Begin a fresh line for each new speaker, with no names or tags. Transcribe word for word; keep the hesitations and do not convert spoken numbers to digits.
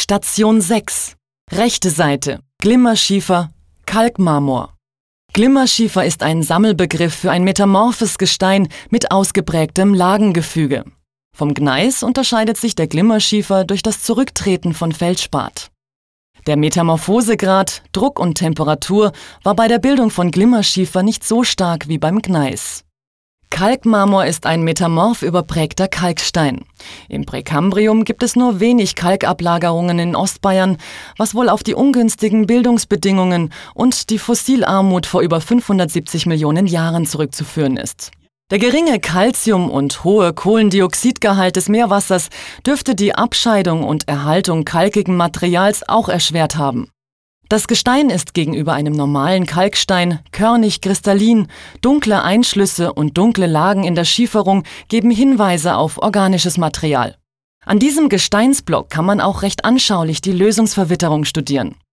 Station sechs. Rechte Seite. Glimmerschiefer, Kalkmarmor. Glimmerschiefer ist ein Sammelbegriff für ein metamorphes Gestein mit ausgeprägtem Lagengefüge. Vom Gneis unterscheidet sich der Glimmerschiefer durch das Zurücktreten von Feldspat. Der Metamorphosegrad, Druck und Temperatur war bei der Bildung von Glimmerschiefer nicht so stark wie beim Gneis. Kalkmarmor ist ein metamorph überprägter Kalkstein. Im Präkambrium gibt es nur wenig Kalkablagerungen in Ostbayern, was wohl auf die ungünstigen Bildungsbedingungen und die Fossilarmut vor über fünfhundertsiebzig Millionen Jahren zurückzuführen ist. Der geringe Calcium- und hohe Kohlendioxidgehalt des Meerwassers dürfte die Abscheidung und Erhaltung kalkigen Materials auch erschwert haben. Das Gestein ist gegenüber einem normalen Kalkstein körnig kristallin, dunkle Einschlüsse und dunkle Lagen in der Schieferung geben Hinweise auf organisches Material. An diesem Gesteinsblock kann man auch recht anschaulich die Lösungsverwitterung studieren.